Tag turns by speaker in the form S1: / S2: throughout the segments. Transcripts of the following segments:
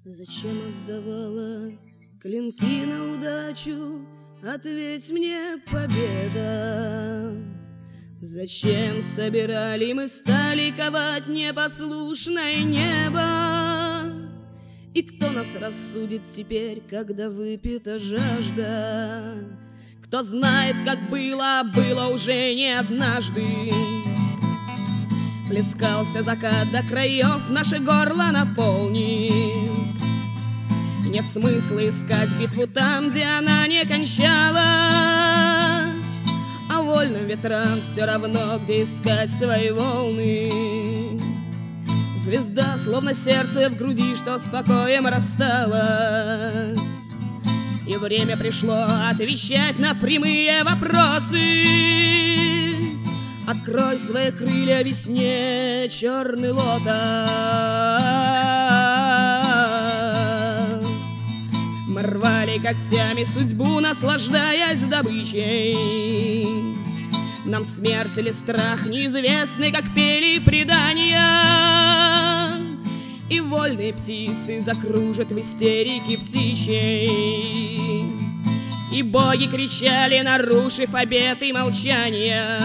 S1: Зачем отдавала клинки на удачу? Ответь мне, победа. Зачем собирали мы стали ковать непослушное небо? И кто нас рассудит теперь, когда выпита жажда? Кто знает, как было, было уже не однажды. Плескался закат до краев, наше горло наполнит. Нет смысла искать битву там, где она не кончалась, а вольным ветрам все равно, где искать свои волны. Звезда, словно сердце в груди, что с покоем рассталось. И время пришло отвечать на прямые вопросы. Открой свои крылья весне, черный лотос. Мы рвали когтями судьбу, наслаждаясь добычей. Нам смерть или страх неизвестны, как пели предания. И вольные птицы закружат в истерике птичьей. И боги кричали, нарушив обеты молчания.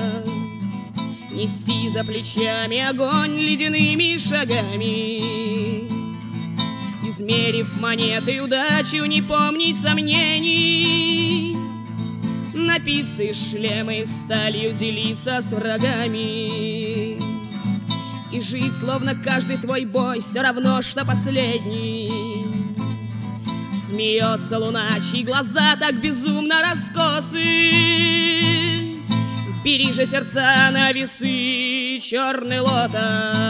S1: Нести за плечами огонь ледяными шагами. Измерив монеты удачу, не помнить сомнений. Напиться из шлема и сталью делиться с врагами. И жить, словно каждый твой бой все равно, что последний. Смеется луна, чьи глаза так безумно раскосы. Бери же сердца на весы, черный лотос.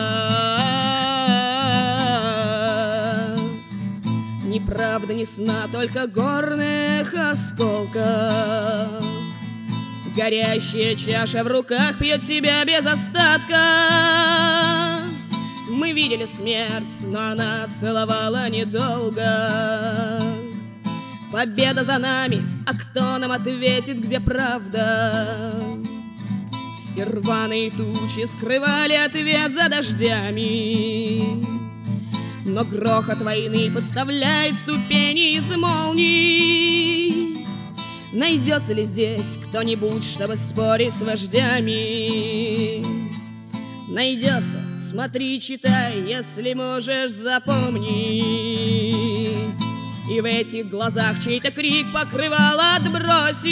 S1: Ни правды, ни сна, только горных осколков. Горящая чаша в руках пьет тебя без остатка. Мы видели смерть, но она целовала недолго. Победа за нами, а кто нам ответит, где правда? И рваные тучи скрывали ответ за дождями. Но грохот войны подставляет ступени из молний. Найдется ли здесь кто-нибудь, чтобы спорить с вождями? Найдется, смотри, читай, если можешь, запомни. И в этих глазах чей-то крик покрывало отбросил.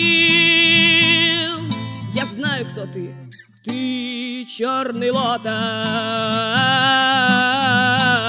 S1: Я знаю, кто ты, черный лотос.